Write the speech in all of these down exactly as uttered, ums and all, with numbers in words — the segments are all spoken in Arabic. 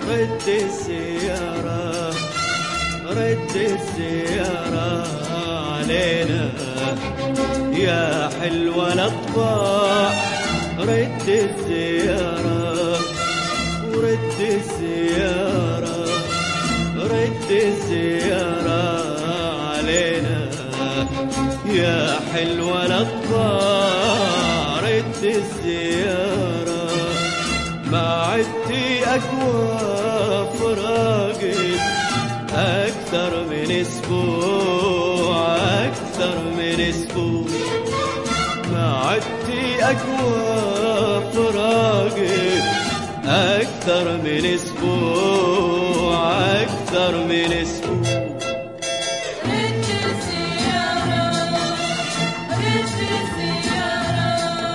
رد السيارة رد السيارة علينا يا حلوة الأطباع. رد السيارة ورد السيارة رد السيارة علينا يا حلوة الأطباع. رد السيارة ما عدتي أقوى فراقك أكثر من أسبوع أكثر من أسبوع. ما عدتي أقوى فراقك أكثر من أسبوع أكثر من أسبوع. رد السيارة رد السيارة.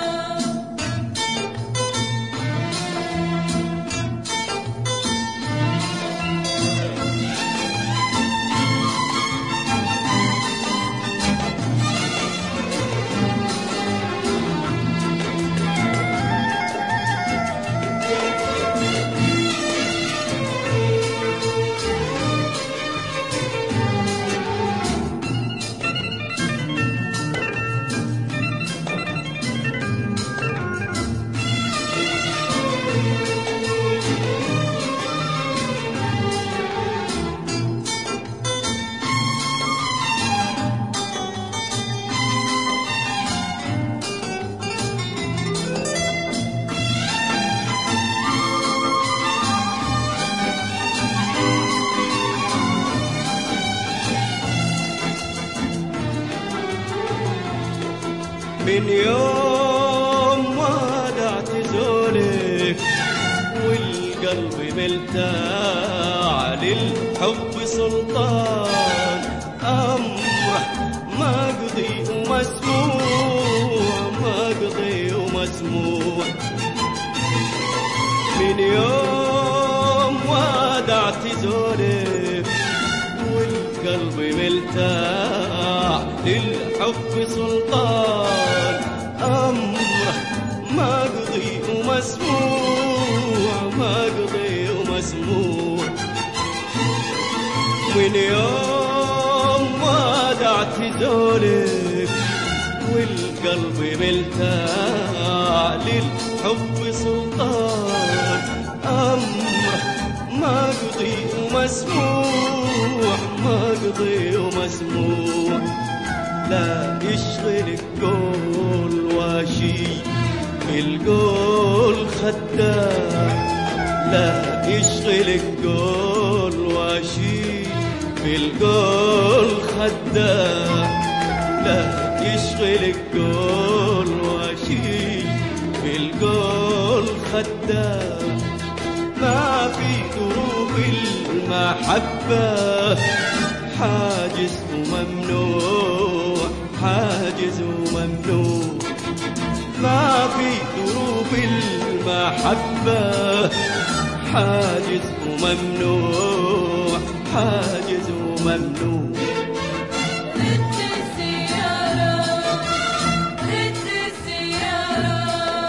من يوم ودعت زولك والقلب ملتاع للحب سلطان أمره ما قضي ومسموع ما قضي ومسموع. من يوم ودعت زولك والقلب ملتاع للحب سلطان أمره ما قضي ومسموع ما قضي ومسموع. من يوم ودعت زولك والقلب ملتاع للحب سلطان أمره ما قضي ومسموع ما قضي ومسموع. لا يشغلك قول واشي القول خداع. لا يشغلك قول واشي بالقول خداع. لا يشغلك قول واشي بالقول خداع. ما في دروب المحبة حاجز وممنوع حاجز وممنوع. ما في دروب المحبة حاجز وممنوع حاجز وممنوع. رد السيارة رد السيارة.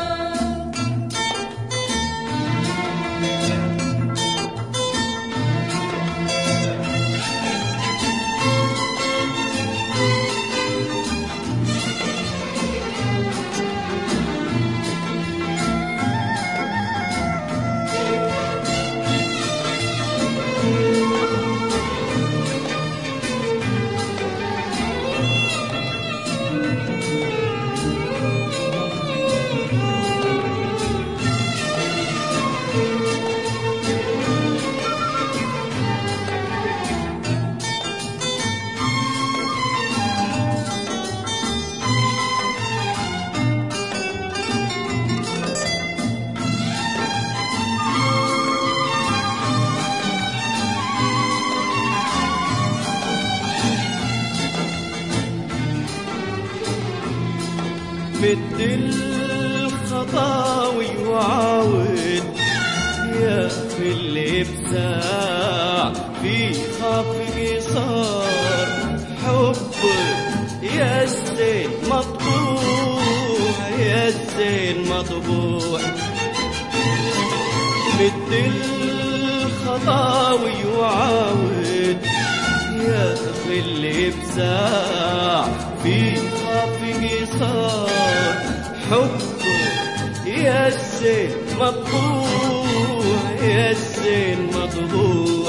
مد الخطاوي وعاود يا في اللي بساع في خافقي صار حبك يا الزين مطبوع يا الزين مطبوع. مد الخطاوي وعاود يا أخي اللي بساع في خافق صار حبه يا الزين مطبوع يا الزين مطبوع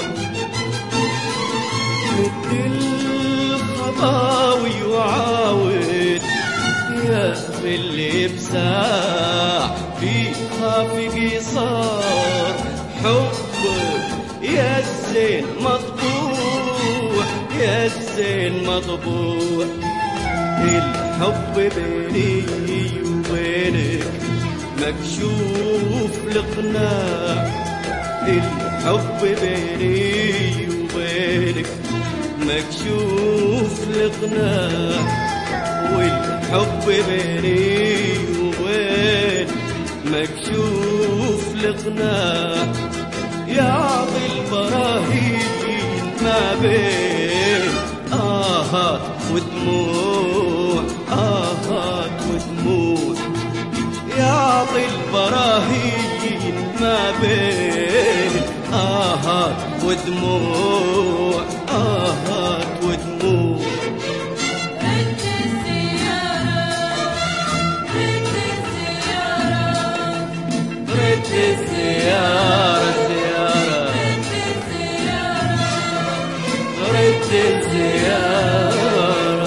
مثل الخطاوي وعاود يا أخي اللي بساع في خافق صار حبك يا الزين مطبوع يا الزين مطبوع الحب بيني وبينك مكشوف القناع الحب بيني وبينك مكشوف القناع والحب بيني وبينك مكشوف القناع يعطي البراهين ما بين آهات ودموع آهات ودموع يعطي البراهين ما بين آهات ودموع آهات ودموع رد السيارة رد السيارة رد السيارة سيارة رد السيارة رد السيارة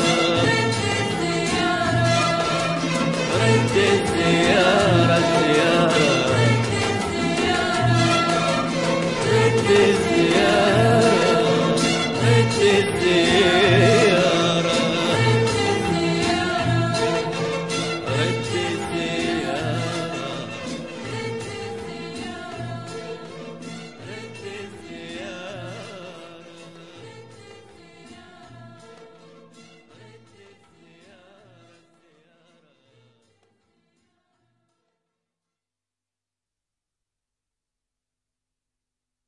رد السيارة رد السيارة سيارة رد السيارة رد السيارة